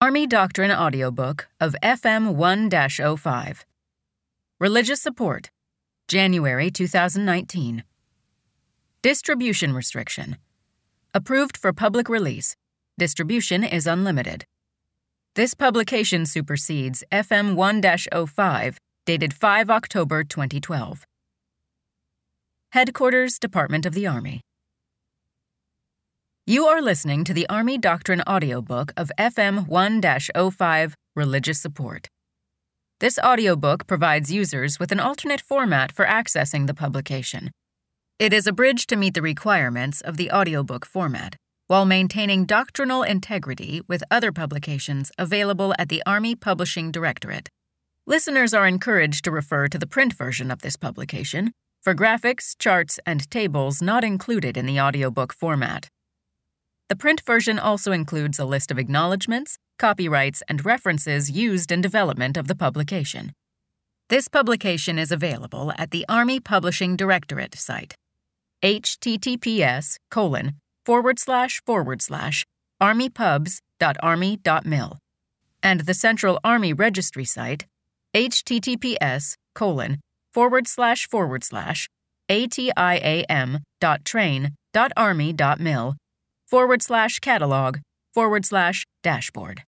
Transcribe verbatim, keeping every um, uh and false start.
Army Doctrine Audiobook of F M one dash oh five. Religious Support, January two thousand nineteen. Distribution Restriction. Approved for public release. Distribution is unlimited. This publication supersedes F M one dash oh five, dated the fifth of October twenty twelve. Headquarters, Department of the Army. You are listening to the Army Doctrine Audiobook of F M one dash oh five, Religious Support. This audiobook provides users with an alternate format for accessing the publication. It is abridged to meet the requirements of the audiobook format, while maintaining doctrinal integrity with other publications available at the Army Publishing Directorate. Listeners are encouraged to refer to the print version of this publication for graphics, charts, and tables not included in the audiobook format. The print version also includes a list of acknowledgments, copyrights, and references used in development of the publication. This publication is available at the Army Publishing Directorate site, https colon forward slash forward slash armypubs.army.mil, and the Central Army Registry site, https colon forward slash forward slash atiam.train.army.mil forward slash catalog forward slash dashboard.